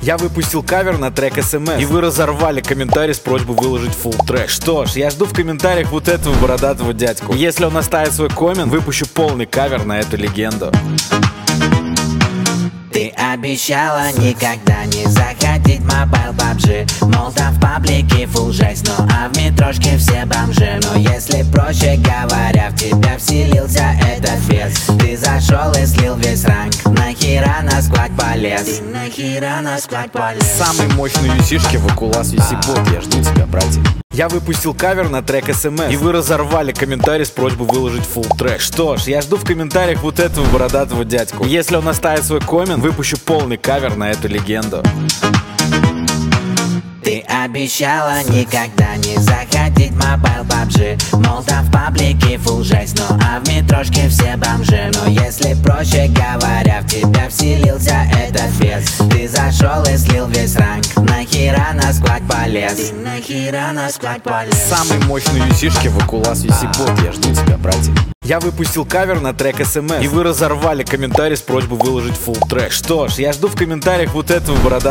Я выпустил кавер на трек SMS, и вы разорвали комментарий с просьбой выложить full трек. Что ж, я жду в комментариях вот этого бородатого дядьку. И если он оставит свой коммент, выпущу полный кавер на эту легенду. Ты обещала никогда не заходить в Mobile PUBG. Мол, там в паблике фул жесть, ну а в метрошке все бомжи. Но если проще говоря, в тебя вселился этот фес. Ты зашел и слил весь ранг, нахера на склад полез? Нахера на склад полез? Самый мощный юсишки в Акулас Юсибот, я жду тебя, братья. Я выпустил кавер на трек SMS, и вы разорвали комментарий с просьбой выложить full трек. Что ж, я жду в комментариях вот этого бородатого дядьку. И если он оставит свой коммент, выпущу полный кавер на эту легенду. Ты обещала никогда не заходить в Mobile PUBG. Мол, там в паблике фул жесть, ну а в метрошке все бомжи. Но если проще говоря, в тебя вселился этот фес. Ты зашел и слил весь ранг, нахера на склад полез? Нахера на склад полез? Самый мощный юсишки в Акулас Юсибот, я жду тебя, братья. Я выпустил кавер на трек SMS, и вы разорвали комментарий с просьбой выложить full трек. Что ж, я жду в комментариях вот этого бородатого